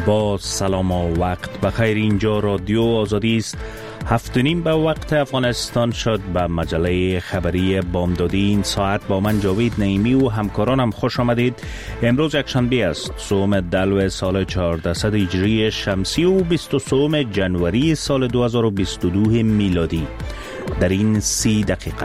با سلام و وقت بخیر. اینجا رادیو آزادی است. 7:30 به وقت افغانستان شد. به مجله خبری بامدادی این ساعت با من جاوید نعیمی و همکارانم خوش آمدید. امروز یکشنبه است، سوم دلو سال 1400 هجری شمسی و 23 جنوری سال 2022 میلادی. در این 30 دقیقه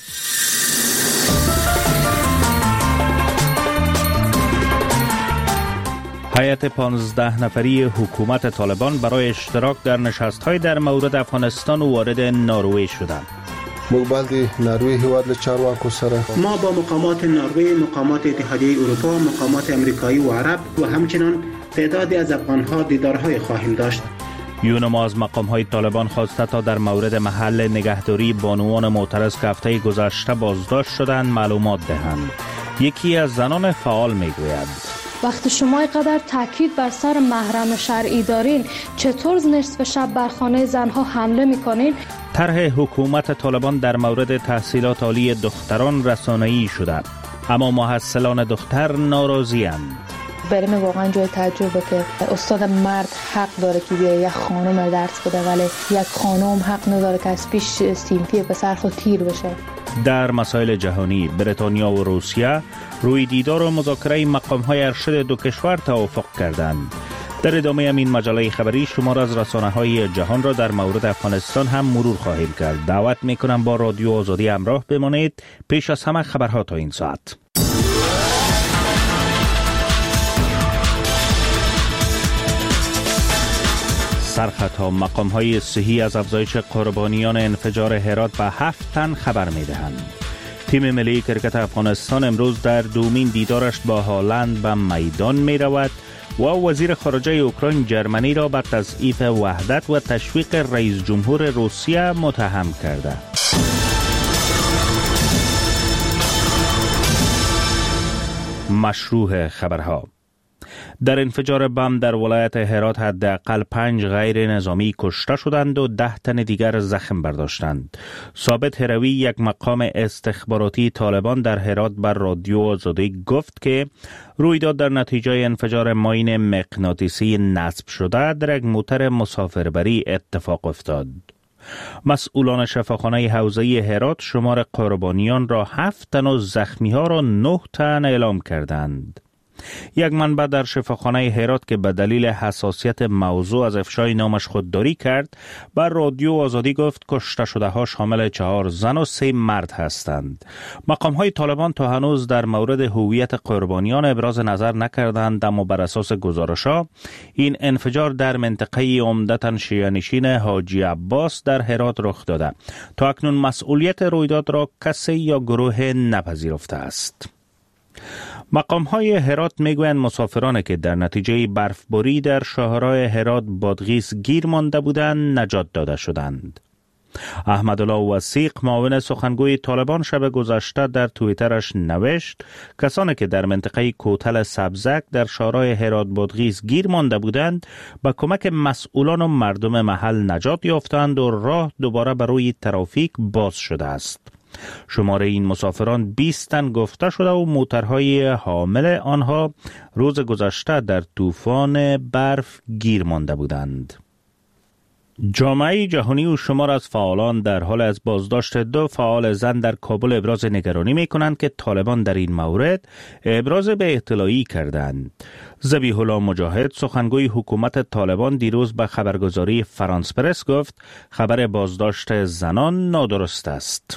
هیئت 15 نفری حکومت طالبان برای اشتراک در نشست‌های در مورد افغانستان وارد نروژ شدند. مقبل نروژ هیواد چارواکو سره ما با مقامات نروژ، مقامات اتحادیه اروپا، مقامات امریکایی و عرب و همچنین تعدادی از افغان‌ها دیدارهای خواهیم داشت. یونما از مقام‌های طالبان خواسته تا در مورد محل نگهداری بانوان معترض که هفته گذشته بازداشت شدند معلومات دهند. یکی از زنان فعال میگوید وقتی شما اینقدر تاکید بر سر محرم شرعی دارین، چطور نصف شب بر خانه زنها حمله میکنین؟ طرح حکومت طالبان در مورد تحصیلات عالی دختران رسانه‌ای شده، اما محصلان دختر ناراضی‌اند. برای من واقعا جای تعجبه که استاد مرد حق داره که بیاره یک خانم درس بده، ولی یک خانم حق نداره که از پیش سینفی پسر خود تیر بشه. در مسائل جهانی، بریتانیا و روسیه روی دیدار و مذاکره مقام‌های ارشد دو کشور توافق کردند. در ادامه این مجله خبری شما را از رسانه‌های جهان را در مورد افغانستان هم مرور خواهیم کرد. دعوت می‌کنم با رادیو آزادی همراه بمانید. پیش از همه خبرها تا این ساعت. سرخطها مقام‌های صحی از افزایش قربانیان انفجار هرات به 7 تن خبر می‌دهند. تیم ملی کرکت افغانستان امروز در دومین دیدارش با هالند به میدان می‌رود و وزیر خارجه اوکراین جرمنی را به تضعیف وحدت و تشویق رئیس جمهور روسیه متهم کرده. مشروع خبرها. در انفجار بم در ولایت هرات حداقل 5 غیر نظامی کشته شدند و 10 تن دیگر زخم برداشتند. ثابت هروی، یک مقام استخباراتی طالبان در هرات بر رادیو آزادی گفت که رویداد در نتیجه انفجار ماین مغناطیسی نصب شده در یک موتر مسافربری اتفاق افتاد. مسئولان شفاخانه حوزه هرات شمار قربانیان را 7 تن و زخمی ها را 9 تن اعلام کردند. یک منبع در شفاخانه هرات که به دلیل حساسیت موضوع از افشای نامش خودداری کرد، بر رادیو آزادی گفت کشته شده ها شامل 4 زن و 3 مرد هستند. مقام های طالبان تا هنوز در مورد هویت قربانیان ابراز نظر نکردند، اما بر اساس گزارش‌ها این انفجار در منطقه عمدتاً شیعه نشین حاجی عباس در هرات رخ داده. تا اکنون مسئولیت رویداد را کسی یا گروه نپذیرفته است. مقام‌های هرات میگویند مسافرانی که در نتیجه برفباری در شاهراه هرات بادغیس گیر مانده بودند نجات داده شدند. احمدالله وثیق، معاون سخنگوی طالبان، شب گذشته در توییترش نوشت کسانی که در منطقه کوتل سبزک در شاهراه هرات بادغیس گیر مانده بودند با کمک مسئولان و مردم محل نجات یافتند و راه دوباره بر روی ترافیک باز شده است. شماره این مسافران 20 تن گفته شده و موترهای حامل آنها روز گذشته در طوفان برف گیر مانده بودند. جامعه جهانی و شمار از فعالان در حال از بازداشت 2 فعال زن در کابل ابراز نگرانی می کنند که طالبان در این مورد ابراز به اطلاعی کردند. ذبیح الله مجاهد، سخنگوی حکومت طالبان، دیروز به خبرگزاری فرانس پرس گفت خبر بازداشت زنان نادرست است.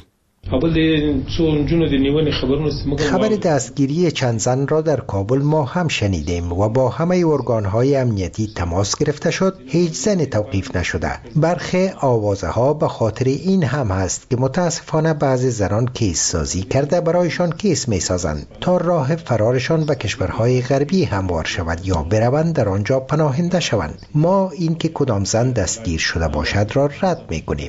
خبر دستگیری چند زن را در کابل ما هم شنیدیم و با همه ارگانهای امنیتی تماس گرفته شد. هیچ زن توقیف نشده. برخی آوازه ها به خاطر این هم هست که متاسفانه بعضی زنان کیس سازی کرده برایشان کیس می سازند تا راه فرارشان به کشورهای غربی هموار شود یا بروند در آنجا پناهنده شوند. ما این که کدام زن دستگیر شده باشد را رد می کنیم.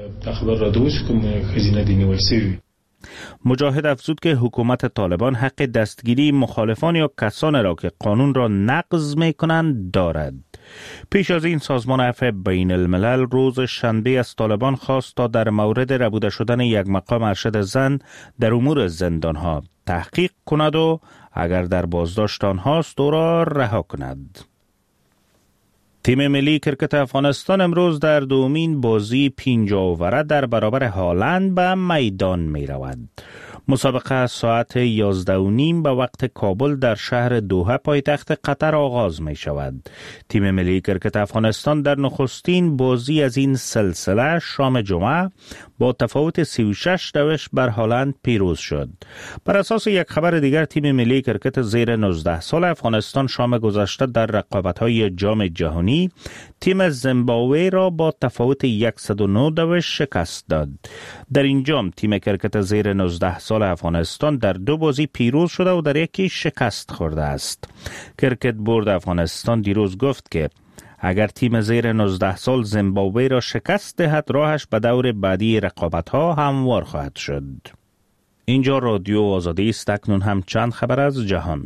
مجاهد افزود که حکومت طالبان حق دستگیری مخالفان یا کسانی را که قانون را نقض می کنند دارد. پیش از این سازمان عفو بین الملل روز شنبه از طالبان خواست تا در مورد ربوده شدن یک مقام ارشد زن در امور زندانها تحقیق کند و اگر در بازداشت آنهاست او را رها کند. تیم ملی کرکت افغانستان امروز در دومین بازی 5 اووره در برابر هالند به میدان می رود. مسابقه ساعت 11:30 به وقت کابل در شهر دوحه پایتخت قطر آغاز می شود. تیم ملی کرکت افغانستان در نخستین بازی از این سلسله شام جمعه با تفاوت 36 بر هالند پیروز شد. بر اساس یک خبر دیگر تیم ملی کرکت زیر 19 سال افغانستان شام گذشته در رقابت‌های جام جهانی تیم زیمبابوه را با تفاوت 109 شکست داد. در این جام تیم کرکت زیر 19 سال افغانستان در 2 بازی پیروز شده و در یکی شکست خورده است. کرکت بورد افغانستان دیروز گفت که اگر تیم زیر 19 سال زیمبابوه را شکست دهد راهش به دور بعدی رقابت‌ها هموار خواهد شد. اینجا رادیو آزادی است. اکنون هم چند خبر از جهان.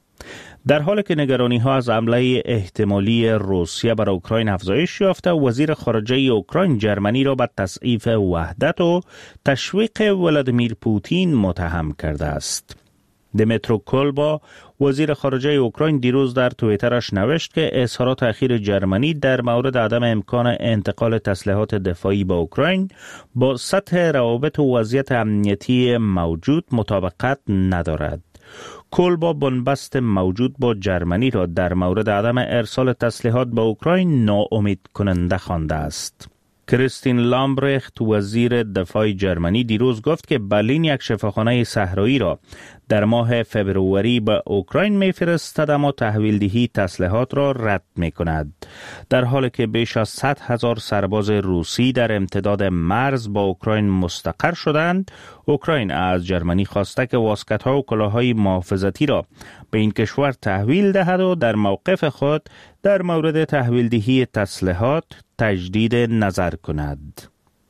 در حالی که نگرانی‌ها از حمله احتمالی روسیه بر اوکراین افزایش یافته، وزیر خارجه اوکراین جرمنی را به تضعیف وحدت و تشویق ولادیمیر پوتین متهم کرده است. دمیترو کولبا وزیر خارجه اوکراین دیروز در توییترش نوشت که اظهارات اخیر جرمنی در مورد عدم امکان انتقال تسلیحات دفاعی به اوکراین با سطح روابط و وضعیت امنیتی موجود مطابقت ندارد. کولبا بنبست موجود با جرمنی را در مورد عدم ارسال تسلیحات به اوکراین ناامید کننده خوانده است. کریستین لامبرخت وزیر دفاع جرمنی دیروز گفت که برلین یک شفاخانه صحرایی را در ماه فبروری به اوکراین می‌فرستد اما تحویل دهی تسلیحات را رد می‌کند. در حالی که بیش از 100,000 سرباز روسی در امتداد مرز با اوکراین مستقر شدند، اوکراین از جرمنی خواسته که واسکت‌ها و کلاه‌های محافظتی را به این کشور تحویل دهد و در موقف خود در مورد تحویل دهی تسلیحات تجدید نظر کند.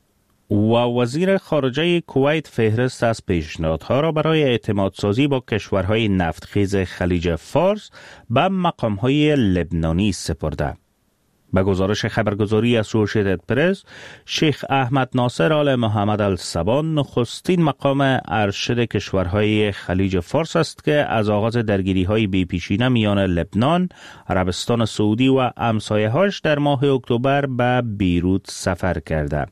و وزیر خارجه کویت فهرست از پیشنهادها را برای اعتماد سازی با کشورهای نفتخیز خلیج فارس به مقامهای لبنانی سپرده. به گزارش خبرگزاری اسوشییتد پرس، شیخ احمد ناصر آل محمد السبان نخستین مقام ارشد کشورهای خلیج فارس است که از آغاز درگیری‌های بی‌پیشینه میان لبنان، عربستان سعودی و همسایه‌هاش در ماه اکتبر به بیروت سفر کرده.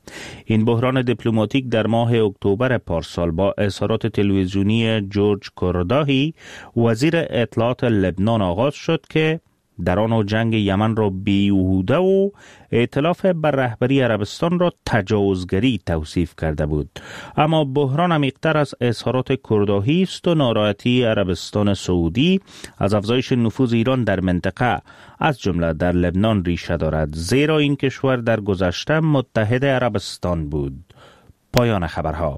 این بحران دیپلماتیک در ماه اکتبر پارسال با اظهارات تلویزیونی جورج کورداهی وزیر اطلاعات لبنان آغاز شد که در آن جنگ یمن را بیهوده و ائتلاف بر رهبری عربستان را تجاوزگری توصیف کرده بود. اما بحران عمیق‌تر از اظهارات کورداهی است و ناراحتی عربستان سعودی از افزایش نفوذ ایران در منطقه از جمله در لبنان ریشه دارد، زیرا این کشور در گذشته متحد عربستان بود. پایان خبرها.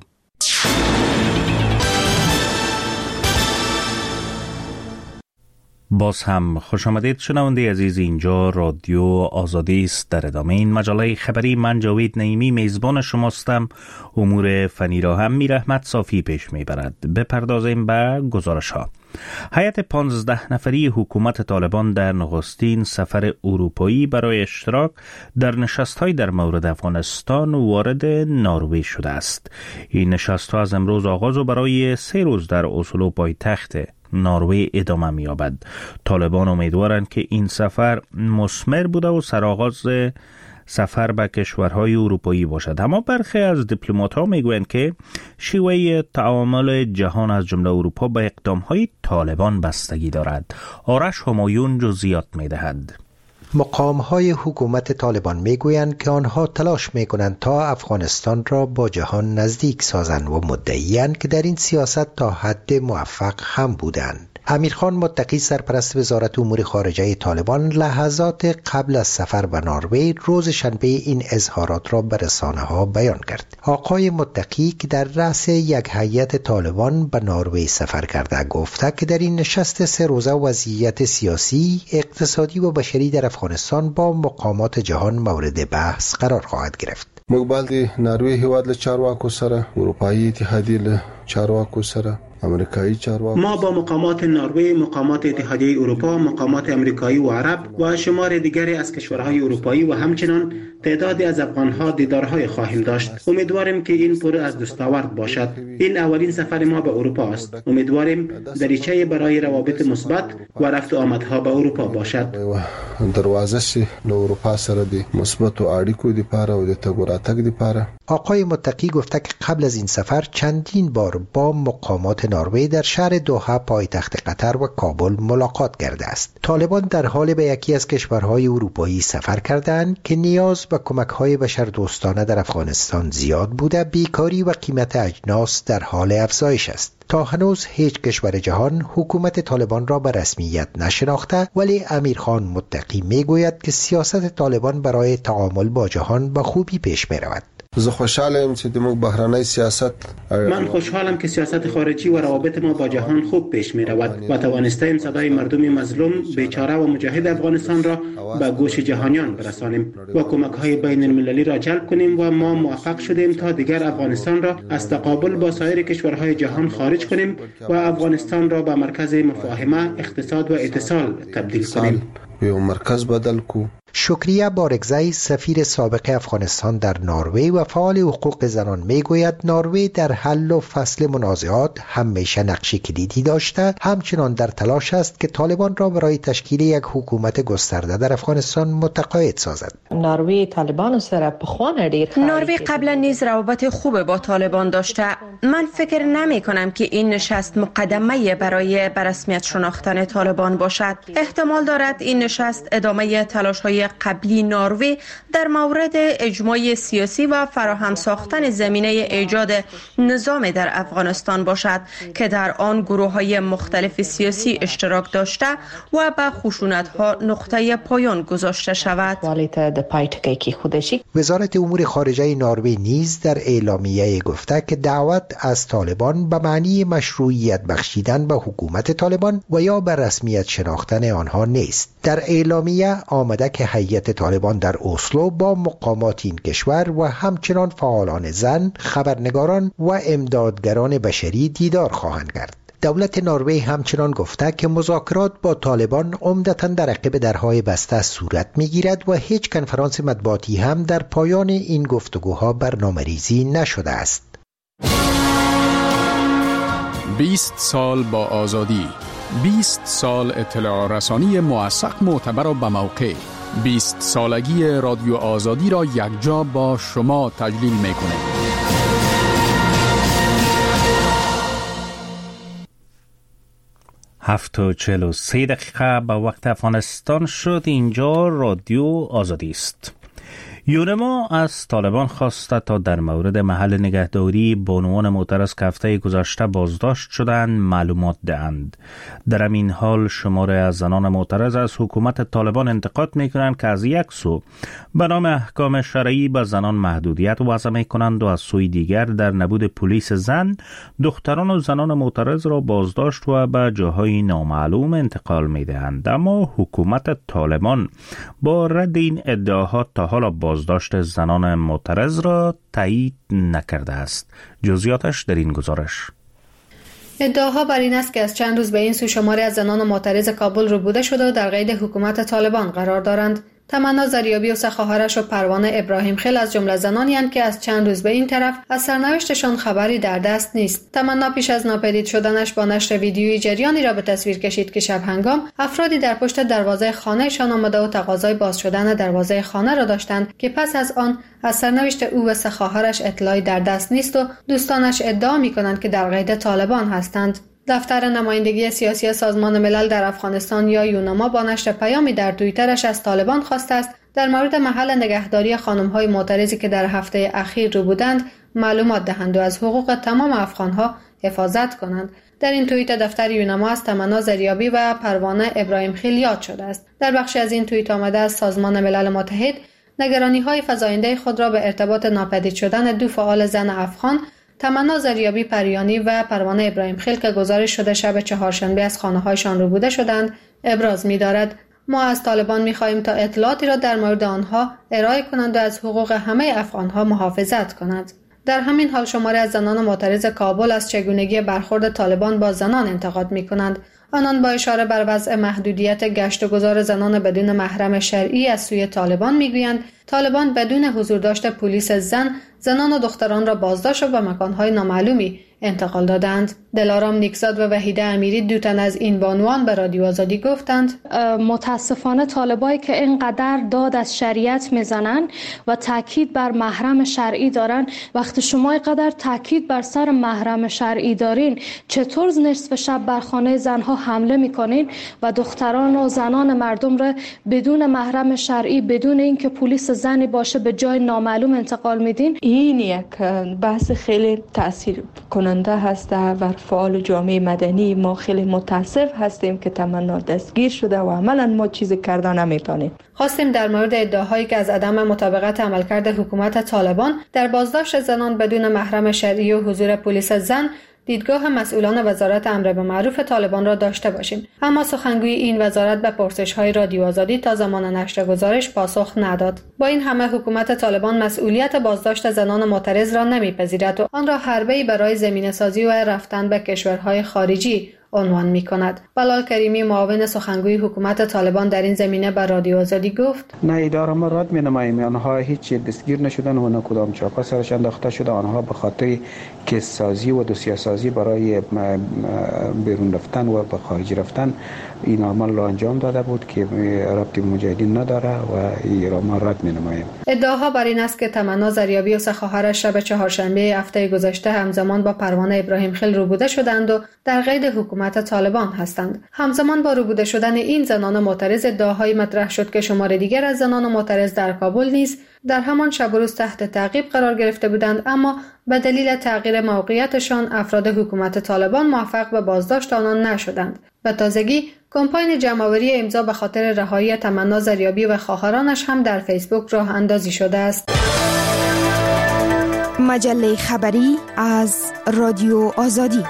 باز هم خوش آمدید شنونده عزیز، اینجا رادیو آزادی است. در ادامه این مجله خبری من جاوید نعیمی میزبان شماستم. امور فنی را هم میر احمد صافی پیش میبرد. بپردازیم به گزارش ها. هیئت 15 نفری حکومت طالبان در نخستین سفر اروپایی برای اشتراک در نشست‌های در مورد افغانستان وارد نروژ شده است. این نشست‌ها از امروز آغاز و برای 3 روز در اسلو پایتخت نروژ ادامه می‌یابد. طالبان امیدوارند که این سفر مثمر بوده و سرآغاز سفر به کشورهای اروپایی باشد. اما برخی از دیپلمات‌ها میگویند که شیوه تعامل جهان از جمله اروپا به اقدام‌های طالبان بستگی دارد. آرش همایون جزئیات می‌دهد. مقام‌های حکومت طالبان میگویند که آنها تلاش میکنند تا افغانستان را با جهان نزدیک سازند و مدعی‌اند که در این سیاست تا حد موفق هم بودند. امیرخان متقی سرپرست وزارت امور خارجه طالبان لحظات قبل از سفر به نروژ روز شنبه این اظهارات را به رسانه‌ها بیان کرد. آقای متقی که در رأس یک هیئت طالبان به نروژ سفر کرده گفته که در این نشست 3 روزه وضعیت سیاسی، اقتصادی و بشری در افغانستان با مقامات جهان مورد بحث قرار خواهد گرفت. موږ باید نروژ هیواد له چارواکو سره، اروپایي اتحادیه له چارواکو سره امریکایی چارواکو ما با مقامات نروژ، مقامات اتحادیه اروپا، مقامات امریکایی و عرب و شمار دیگری از کشورهای اروپایی و همچنان تعدادی از افغانها دیدارهای خواهیم داشت. امیدواریم که این پر از دستاورد باشد. این اولین سفر ما به اروپا است. امیدواریم دریچه برای روابط مثبت و رفت و آمدها به اروپا باشد. دروازه سی له اروپا سره دی مثبت اړیکو لپاره او د تګ راتګ لپاره. آقای متقی گفته که قبل از این سفر چندین بار با مقامات نروژ در شهر دوحه پایتخت قطر و کابل ملاقات کرده است. طالبان در حال به یکی از کشورهای اروپایی سفر کردند که نیاز به کمک‌های بشردوستانه در افغانستان زیاد بوده، بیکاری و قیمت اجناس در حال افزایش است. تا هنوز هیچ کشور جهان حکومت طالبان را به رسمیت نشناخته، ولی امیرخان متقی میگوید که سیاست طالبان برای تعامل با جهان به خوبی پیش می‌رود. زه خوشحالم چې د موږ بهرنی سیاست من خوشحالم که سیاست خارجی و روابط ما با جهان خوب پیش می رود و توانستیم صدای مردم مظلوم، بیچاره و مجاهد افغانستان را به گوش جهانیان برسانیم و کمک های بین المللی را جلب کنیم و ما موفق شدیم تا دیگر افغانستان را از تقابل با سایر کشورهای جهان خارج کنیم و افغانستان را به مرکز مفاهمه، اقتصاد و اتصال تبدیل کنیم. به مرکز بدل کو. شکریه بارگزی سفیر سابق افغانستان در نروژ و فعال حقوق زنان میگوید نروژ در حل و فصل منازعات همیشه نقش کلیدی داشته، همچنان در تلاش است که طالبان را برای تشکیل یک حکومت گسترده در افغانستان متقاعد سازد. نروژ طالبان سره پخوان ډیر نروژ قبلا نیز روابط خوب با طالبان داشته. من فکر نمی کنم که این نشست مقدمه برای به رسمیت شناختن طالبان باشد. احتمال دارد این نشست ادامه تلاش های قبلی نروژ در مورد اجماع سیاسی و فراهم ساختن زمینه ایجاد نظام در افغانستان باشد که در آن گروه‌های مختلف سیاسی اشتراک داشته و به خشونت‌ها نقطه پایان گذاشته شود. وزارت امور خارجه نروژ نیز در اعلامیه گفته که دعوت از طالبان به معنی مشروعیت بخشیدن به حکومت طالبان و یا به رسمیت شناختن آنها نیست. در اعلامیه آمده که هیئت طالبان در اسلو با مقامات این کشور و همچنان فعالان زن، خبرنگاران و امدادگران بشری دیدار خواهند کرد. دولت نروژ همچنان گفته که مذاکرات با طالبان عمدتاً در عقب درهای بسته صورت می‌گیرد و هیچ کنفرانس مطبوعاتی هم در پایان این گفتگوها برنامه‌ریزی نشده است. 20 سال با آزادی، 20 سال اطلاع رسانی موثق، معتبر و به موقع. 20 سالگی رادیو آزادی را یکجا با شما تجلیل می‌کنه. 7:43 به وقت افغانستان شد. اینجا رادیو آزادی است. یونما از طالبان خواسته تا در مورد محل نگهداری بانوان معترض که هفته گذشته بازداشت شدند معلومات دهند. در همین حال شماره از زنان معترض از حکومت طالبان انتقاد میکنند که از یک سو به نام احکام شرعی به زنان محدودیت وضع میکنند و از سوی دیگر در نبود پلیس زن دختران و زنان معترض را بازداشت و به جاهای نامعلوم انتقال میدهند. اما حکومت طالبان با رد این ادعاها تا حالا بازداشت زنان معترض را تایید نکرده است. جزئیاتش در این گزارش. ادعاها بر این است که از چند روز به این سو شماری از زنان معترض کابل ربوده شده و در قید حکومت طالبان قرار دارند. تمنا زریابی و سه خواهرش و پروانه ابراهیم خیل از جمله زنانی اند که از چند روز به این طرف از سرنوشتشان خبری در دست نیست. تمنا پیش از ناپدید شدنش با نشر ویدیویی جریانی را به تصویر کشید که شب هنگام افرادی در پشت دروازه خانه‌شان آمده و تقاضای باز شدن دروازه خانه را داشتند که پس از آن از سرنوشت او و سه خواهرش اطلاعی در دست نیست و دوستانش ادعا می‌کنند که در قید طالبان هستند. دفتر نمایندگی سیاسی سازمان ملل در افغانستان یا یونما با نشر پیامی در توییترش از طالبان خواسته است در مورد محل نگهداری خانم‌های معترضی که در هفته اخیر رو بودند معلومات دهند و از حقوق تمام افغان‌ها حفاظت کنند. در این توییت دفتر یونما از تمنا زریابی و پروانه ابراهیم خیل یاد شده است. در بخشی از این توییت آمده از سازمان ملل متحد نگرانی‌های فزاینده خود را به ارتباط ناپدید شدن دو فعال زن افغان تمنا زریابی پریانی و پروانه ابراهیم خیل که گزارش شده شب چهارشنبه از خانه‌هایشان ربوده شدند ابراز می‌دارد. ما از طالبان می‌خواهیم تا اطلاعاتی را در مورد آنها ارائه کنند و از حقوق همه افغان‌ها محافظت کنند. در همین حال شماری از زنان معترض کابل از چگونگی برخورد طالبان با زنان انتقاد می‌کنند. آنان با اشاره بر وضع محدودیت گشت و گذار زنان بدون محرم شرعی از سوی طالبان میگویند طالبان بدون حضور داشت پلیس زنان و دختران را بازداشت و به مکانهای نامعلومی انتقال دادند. دلارام نیکزاد و وحیده امیری دو تن از این بانوان به رادیو آزادی گفتند متاسفانه طالبایی که اینقدر داد از شریعت میزنن و تاکید بر محرم شرعی دارن، وقتی شما اینقدر تاکید بر سر محرم شرعی دارین، چطور نصف شب بر خانه زنها حمله میکنین و دختران و زنان مردم را بدون محرم شرعی، بدون اینکه پلیس زنی باشه، به جای نامعلوم انتقال میدین؟ این یک بحث خیلی تاثیر کننده هست و فعال جامعه مدنی ما خیلی متاسف هستیم که تمنا دستگیر شده و عملا ما چیزی کرده نمیتونیم. خواستیم در مورد ادعاهایی که از عدم مطابقت عملکرد حکومت طالبان در بازداشت زنان بدون محرم شرعی و حضور پلیس زن دیدگاه مسئولان وزارت امر به معروف طالبان را داشته باشیم، اما سخنگوی این وزارت به پرسش‌های رادیو آزادی تا زمان نشر گزارش پاسخ نداد. با این همه حکومت طالبان مسئولیت بازداشت زنان معترض را نمیپذیرد و آن را حربه‌ای برای زمینه‌سازی و رفتن به کشورهای خارجی عنوان می‌کند. بلال کریمی معاون سخنگوی حکومت طالبان در این زمینه به رادیو آزادی گفت: نه، اداره ما رد می‌نماییم، آنها هیچ دستگیر نشدن و نه کدام چاپا سرشان انداخته شده. آنها به خاطر کیس سازی و دوسیه سازی برای بیرون رفتن و به خارج رفتن این عمل را انجام داده بود که ربطی به مجاهدین نداره و این را ما رد می‌نماییم. ادعاها بر این است که تمنا زریابی و سه خواهرش شب چهارشنبه هفته گذشته همزمان با پروانه ابراهیم خیل روبوده شدند و در قید حکومت طالبان هستند. همزمان با روبوده شدن این زنان معترض ادعاهای مطرح شد که شمار دیگر از زنان معترض در کابل نیز در همان شب و روز تحت تعقیب قرار گرفته بودند، اما به دلیل تغییر موقعیتشان افراد حکومت طالبان موفق به بازداشت آنان نشدند. به تازگی کمپاین جمع‌آوری امضا به خاطر رهایی تمنا زریابی و خواهرانش هم در فیسبوک راه اندازی شده است. مجله خبری از رادیو آزادی.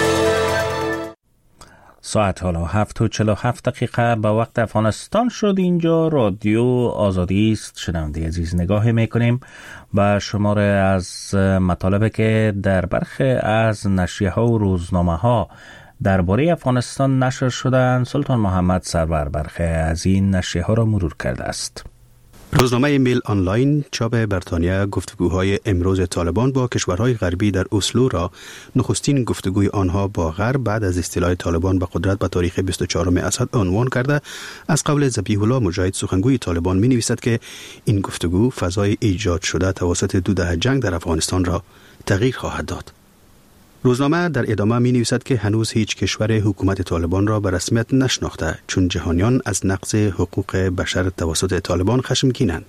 ساعت حالا 7:47 به وقت افغانستان شد. اینجا رادیو آزادی است. شنونده عزیز، نگاه میکنیم به شماره از مطالبی که در برخی از نشریه‌ها و روزنامه‌ها درباره افغانستان نشر شدند. سلطان محمد سرور برخی از این نشریه‌ها را مرور کرده است. روزنامه میل آنلاین چاپ بریتانیا گفتگوهای امروز طالبان با کشورهای غربی در اسلو را نخستین گفتگوی آنها با غرب بعد از استیلای طالبان به قدرت به تاریخ 24 اسد عنوان کرده. از قول ذبیح الله مجاهد سخنگوی طالبان می نویسد که این گفتگو فضای ایجاد شده توسط 2 دهه جنگ در افغانستان را تغییر خواهد داد. روزنامه در ادامه می نویسد که هنوز هیچ کشور حکومت طالبان را به رسمیت نشناخته، چون جهانیان از نقض حقوق بشر توسط طالبان خشمگینند.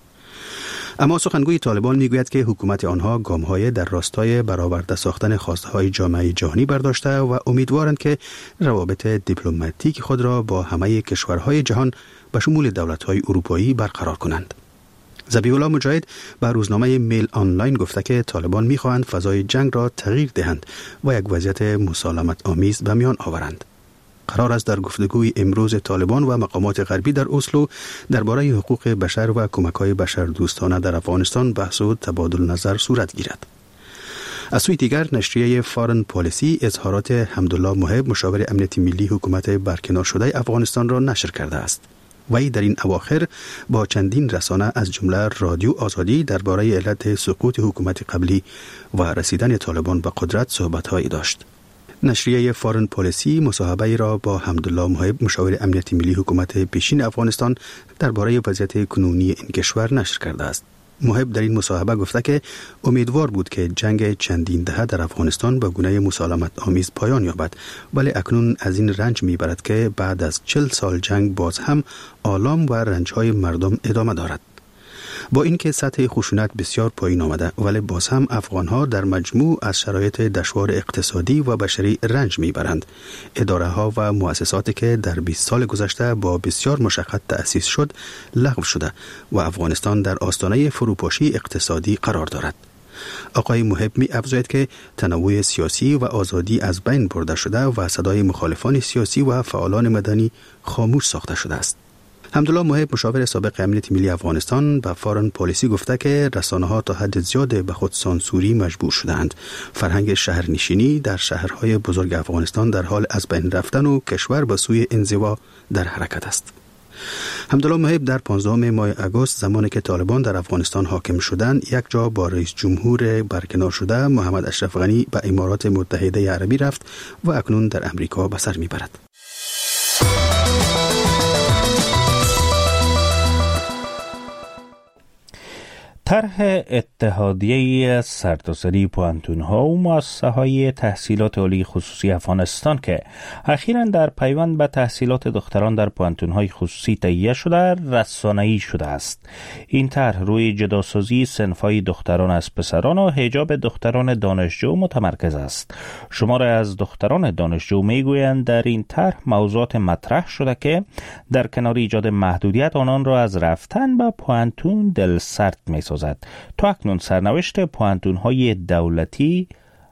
اما سخنگوی طالبان می گوید که حکومت آنها گام‌های در راستای برآورده ساختن خواسته‌های جامعه جهانی برداشته و امیدوارند که روابط دیپلماتیک خود را با همه کشورهای جهان به شمول دولت‌های اروپایی برقرار کنند. ذبیح الله مجاهد به روزنامه میل آنلاین گفته که طالبان می‌خواهند فضای جنگ را تغییر دهند و یک وضعیت مسالمت آمیز به میان آورند. قرار است در گفتگوی امروز طالبان و مقامات غربی در اسلو درباره حقوق بشر و کمک‌های بشردوستانه در افغانستان بحث و تبادل نظر صورت گیرد. از سوی دیگر نشریه فارن پالیسی اظهارات حمدالله محب مشاور امنیت ملی حکومت برکنار شده افغانستان را نشر کرده است. وی در این اواخر با چندین رسانه از جمله رادیو آزادی درباره علت سقوط حکومت قبلی و رسیدن طالبان به قدرت صحبت‌هایی داشت. نشریه فارن پالیسی مصاحبه را با حمدالله محب مشاور امنیت ملی حکومت پیشین افغانستان درباره وضعیت کنونی این کشور نشر کرده است. محب در این مصاحبه گفته که امیدوار بود که جنگ چندین دهه در افغانستان به گونه مسالمت آمیز پایان یابد، ولی اکنون از این رنج میبرد که بعد از 40 سال جنگ باز هم آلام و رنجهای مردم ادامه دارد. با اینکه سطح خشونت بسیار پایین آمده، ولی باز هم افغانها در مجموع از شرایط دشوار اقتصادی و بشری رنج میبرند. اداره ها و مؤسساتی که در 20 سال گذشته با بسیار مشقت تأسیس شد لغو شده و افغانستان در آستانه فروپاشی اقتصادی قرار دارد. آقای محب می افزاید که تنوع سیاسی و آزادی از بین برده شده و صدای مخالفان سیاسی و فعالان مدنی خاموش ساخته شده است. حمدالله محب مشاور سابق امنیت ملی افغانستان به فارن پالیسی گفته که رسانه‌ها تا حد زیاد به خود سانسوری مجبور شدند. فرهنگ شهرنشینی در شهرهای بزرگ افغانستان در حال از بین رفتن و کشور به سوی انزوا در حرکت است. حمدالله محب در 15 ماه اگست زمانی که طالبان در افغانستان حاکم شدند یک جا با رئیس جمهور برکنار شده محمد اشرف غنی به امارات متحده عربی رفت و اکنون در امریکا به سر میبرد. طرح اتحادیه سرتاسری پوهنتون‌ها و مؤسسه‌های تحصیلات عالی خصوصی افغانستان که اخیراً در پیوند به تحصیلات دختران در پوهنتون‌های خصوصی تهیه شده رسانه‌ای شده است. این طرح روی جداسازی صنف‌های دختران از پسران و حجاب دختران دانشجو متمرکز است. شماری از دختران دانشجو میگویند در این طرح موضوعات مطرح شده که در کنار ایجاد محدودیت آنان را از رفتن به پوهنتون دلسرد می‌سازد. تا اکنون سرنوشت پوهنتون‌های دولتی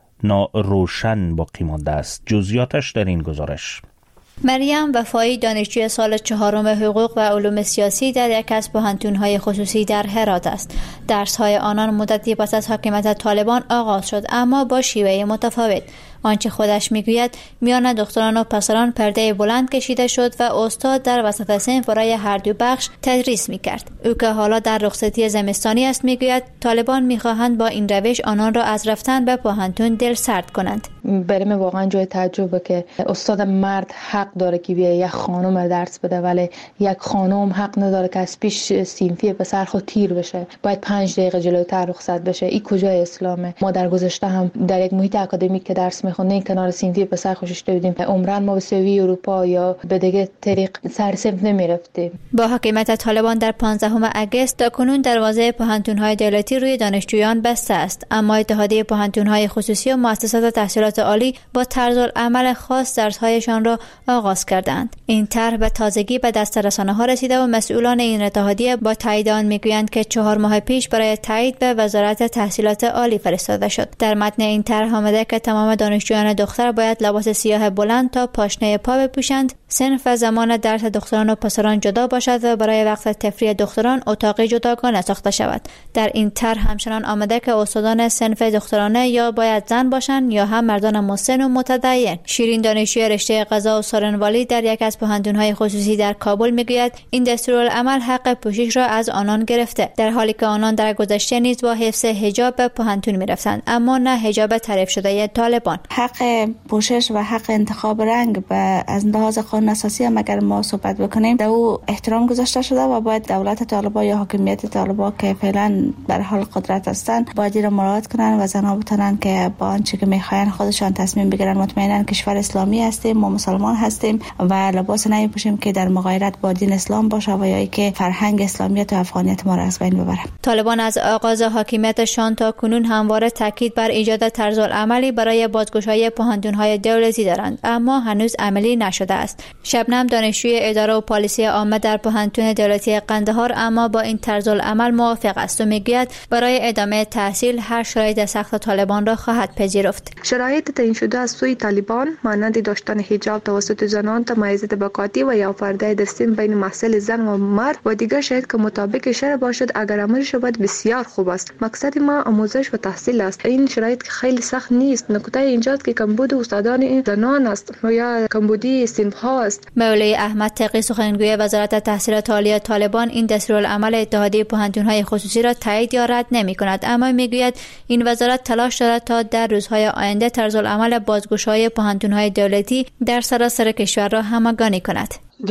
ناروشن باقی مانده است. جزئیاتش در این گزارش. مریم وفایی دانشجوی سال 4 حقوق و علوم سیاسی در یک از پوهنتون‌های خصوصی در هرات است. درس‌های آنان مدتی پس از حاکمیت طالبان آغاز شد، اما با شیوه متفاوت. آنچه خودش میگوید میان دختران و پسران پرده بلند کشیده شد و استاد در وسط صنف برای هر دو بخش تدریس میکرد. او که حالا در رخصتی زمستانی است میگوید طالبان میخواهند با این روش آنان را از رفتن به پوهنتون دلسرد کنند. برای من واقعا جای تعجبه که استاد مرد حق داره که بیای یک خانم درس بده، ولی یک خانم حق نداره که از پیش صنفی پسر خود تیر بشه، باید 5 دقیقه جلوتر رخصت بشه. این کجای اسلامه؟ ما در گذشته هم در یک محیط اکادمیک که درس میخوندیم کنار صنفی پسر خوشش بودیم، عمرن ما به سوی اروپا یا به دیگه طریق سر صنف نمیرفتیم. با حاکمیت طالبان در 15 اگست تاکنون دروازه پوهنتون‌های دولتی روی دانشجویان بسته است، اما اتحادیه پوهنتون‌های خصوصی و مؤسسات تحصیلات عالی با طرزالعمل خاص درس‌هایشان را آغاز کردند. این طرح به تازگی به دست رسانه‌ها رسیده و مسئولان این اتحادیه با تایید آن میگویند که 4 ماه پیش برای تایید به وزارت تحصیلات عالی فرستاده شد. در متن این طرح آمده که تمام دانشجویان دختر باید لباس سیاه بلند تا پاشنه پا بپوشند، صنف و زمان درس دختران و پسران جدا باشد و برای وقت تفریح دختران اتاقی جداگانه ساخته شود. در این طرح همچنان آمده که استادان صنف دخترانه یا باید زن باشند یا هم مردان مسن و متدین. شیرین دانشجوی رشته قضا و سارنوالی در یک از پوهنتون‌های خصوصی در کابل میگوید این دستورالعمل حق پوشش را از آنان گرفته، در حالی که آنان در گذشته نیز با حفظ حجاب به پوهنتون میرفتند، اما نه حجاب تعریف شده طالبان. حق پوشش و حق انتخاب رنگ از لحاظ قانون اساسی هم اگر ما صحبت بکنیم در او احترام گذاشته شده و باید دولت طالبان یا حاکمیت طالبان که فعلا بر حال قدرت هستند باید را مراعات کنن و زنها بتونن که با آنچه که میخواین خودشان تصمیم بگیرن. مطمئنا کشور اسلامی هستیم، ما مسلمان هستیم و لباس نمیپوشیم که در مغایرت با دین اسلام باشه و یا که فرهنگ اسلامیت و افغانیت ما را از بین ببره. طالبان از آغاز حاکمیتشان تا کنون همواره تاکید بر ایجاد طرزالعملی برای بازگشایی پوهنتون‌های دولتی دارند، اما هنوز عملی نشده است. شبنم دانشجوی اداره و پالیسی عامه در پوهنتون دولتی قندهار اما با این طرزالعمل موافق است و میگوید برای ادامه تحصیل هر شرایط سخت طالبان را خواهد پذیرفت. شرایط تعیین شده از سوی طالبان مانند داشتن حجاب توسط زنان، تمایز طبقاتی و یا پرده درسین بین محصل زن و مرد و دیگر شاید که مطابق شرع باشد اگر عمل شود بسیار خوب است. مقصد ما آموزش و تحصیل است. این شرایط خیلی سخت نیست. نکته اینجاست که کمبود استادان زنان است و یا کمبودی صنف‌ها است. مولوی احمد تقی سخنگوی وزارت تحصیلات عالی طالبان این دستورالعمل اتحادیه پوهنتون‌های خصوصی را تایید یا رد نمی‌کند، اما میگوید این وزارت تلاش دارد تا در روزهای آینده طرزالعمل بازگشایی پوهنتون‌های دولتی در سراسر کشور را همگانی کند.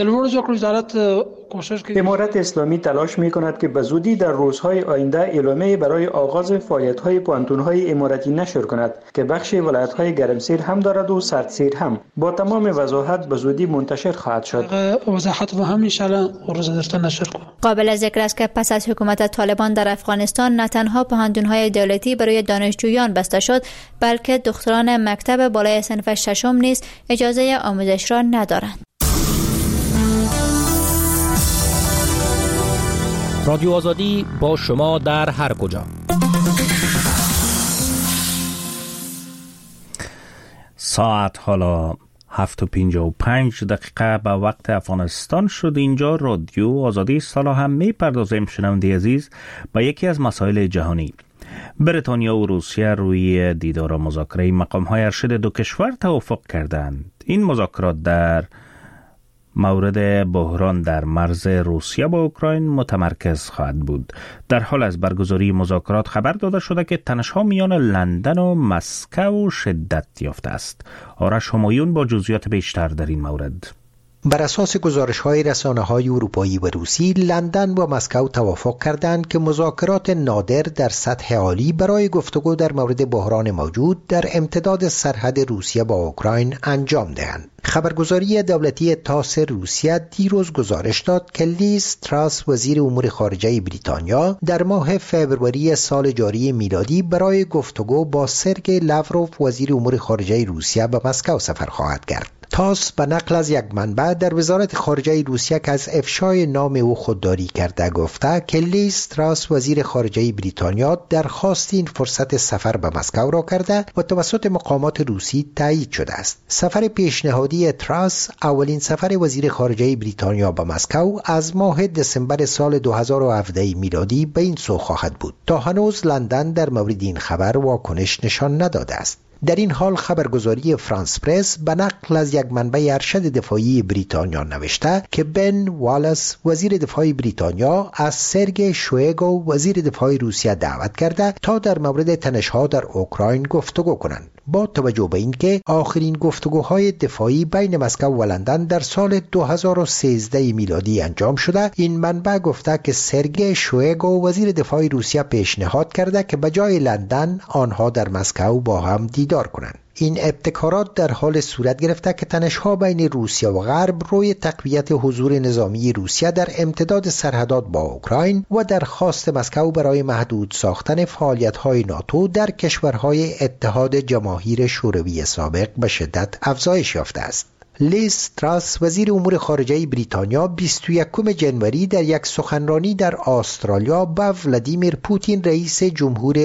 امارت اسلامی تلاش می کند که به زودی در روزهای آینده اعلامیه برای آغاز فعالیت‌های پوهنتون‌های اماراتی نشر کند که بخش ولایت‌های گرمسیر هم دارد و سردسیر هم. با تمام وضاحت به زودی منتشر خواهد شد. وضاحت و هم ان شاءالله روز درته نشر کنیم. قابل ذکر است که پس از حکومت طالبان در افغانستان نه تنها پوهنتون‌های دولتی برای دانشجویان بسته شد، بلکه دختران مکتب بالای صنف ششم نیز اجازه آموزش را ندارند. رادیو آزادی با شما در هر کجا. ساعت حالا 7:55 به وقت افغانستان شد. اینجا رادیو آزادی سالا هم می‌پردازیم شنونده عزیز به یکی از مسائل جهانی. بریتانیا و روسیه روی دیدار و مذاکره مقام‌های ارشد دو کشور توافق کردند. این مذاکرات در مورد بحران در مرز روسیه با اوکراین متمرکز خواهد بود. در حال از برگزاری مذاکرات خبر داده شده که تنش‌ها میان لندن و مسکو شدت یافته است. آرش همایون با جزئیات بیشتر در این مورد. بر اساس گزارش‌های رسانه‌های اروپایی و روسی، لندن و مسکو توافق کردند که مذاکرات نادر در سطح عالی برای گفتگو در مورد بحران موجود در امتداد سرحد روسیه با اوکراین انجام دهند. خبرگزاری دولتی تاس روسیه دیروز گزارش داد که لیز تراس وزیر امور خارجه بریتانیا در ماه فوریه سال جاری میلادی برای گفتگو با سرگئی لاوروف وزیر امور خارجه روسیه به مسکو سفر خواهد کرد. تاس به نقل از یک منبع در وزارت خارجه روسیه که از افشای نام او خودداری کرده گفته که لیز تراس وزیر خارجه بریتانیا درخواست این فرصت سفر به مسکو را کرده و توسط مقامات روسی تایید شده است. سفر پیشنهادی تراس اولین سفر وزیر خارجه بریتانیا به مسکو از ماه دسامبر سال 2017 میلادی به این سو خواهد بود. تا هنوز لندن در مورد این خبر واکنش نشان نداده است. در این حال خبرگزاری فرانس پرس به نقل از یک منبع ارشد دفاعی بریتانیا نوشته که بن والاس وزیر دفاع بریتانیا از سرگئی شویگو وزیر دفاع روسیه دعوت کرده تا در مورد تنش‌ها در اوکراین گفتگو کنند. با توجه به اینکه آخرین گفتگوهای دفاعی بین مسکو و لندن در سال 2013 میلادی انجام شده، این منبع گفته که سرگئی شویگو وزیر دفاع روسیه پیشنهاد کرده که به جای لندن آنها در مسکو با هم دیدار کنند. این ابتکارات در حال صورت گرفته که تنش‌ها بین روسیه و غرب روی تقویت حضور نظامی روسیه در امتداد سرحدات با اوکراین و درخواست مسکو برای محدود ساختن فعالیت‌های ناتو در کشورهای اتحاد جماهیر شوروی سابق به شدت افزایش یافته است. لیز تراس وزیر امور خارجه بریتانیا 21 جنوری در یک سخنرانی در استرالیا با ولادیمیر پوتین رئیس جمهور